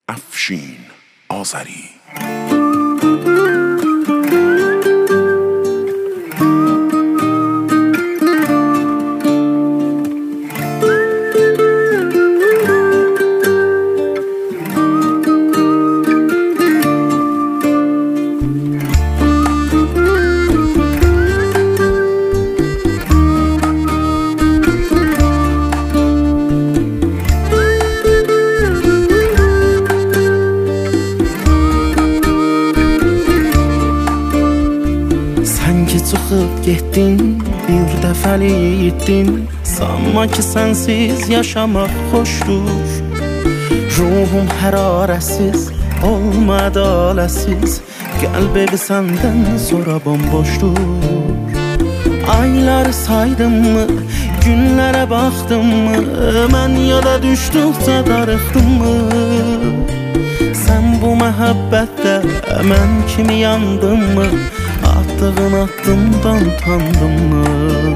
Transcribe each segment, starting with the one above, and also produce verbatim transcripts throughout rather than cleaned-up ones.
افشین آذری. Çıxıb getdin, bir dəfəlik itdin. Sanma ki sənsiz yaşamaq xoşdur. Ruhum hərarəsiz, olma ədaləsiz. Qəlb evi səndən sonra bomboşdur. Ayları saydım mı, günlərə baxdım mı? Mən yola düşdükcə darıxdım mı? Sən bu məhəbbətdə mən kimi yandın mı? Attığın addımdan utandın mı?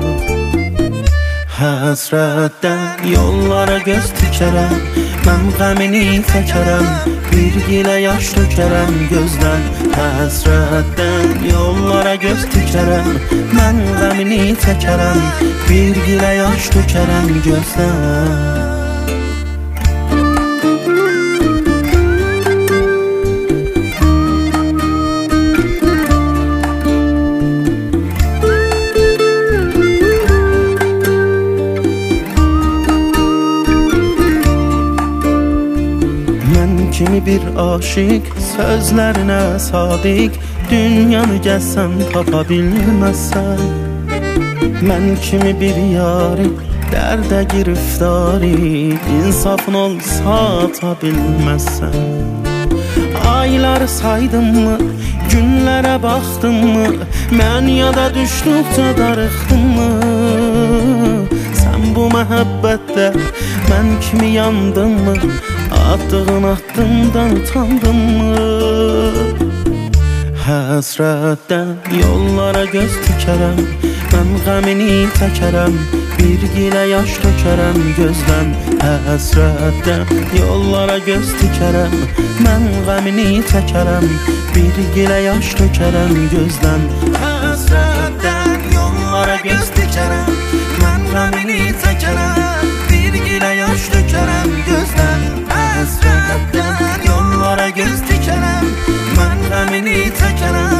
Həsrətdən yollara göz tikərəm, mən qəmini təkərəm, bir gilə yaş tökərəm gözdən. Həsrətdən yollara göz tikərəm, mən qəmini təkərəm, bir gilə yaş tökərəm gözdən. Kimi bir aşık, sözlerine sadık, dünyanı gəlsən tapa bilməzsən. Mən kimi bir yari, dərdə giriftari, insafın olsa ata bilməzsən. Ayları saydım mı, günlərə baxdım mı? Mən yada düşdükcə darıxdım mı? Sən bu məhəbbətdə mən kimi yandın mı? Attığın addımdan utandın mı? Həsrətdən yollara göz tikərəm, mən qəmini təkərəm, bir gilə yaş tökərəm gözdən. Həsrətdən yollara göz tikərəm, mən qəmini təkərəm, bir gilə yaş tökərəm gözdən. Həsrətdən yollara göz tikərəm, mən qəmini təkərəm, bir gilə yaş tökərəm gözdən. Həsrətdən yollara göz tikərəm, mən qəmini təkərəm,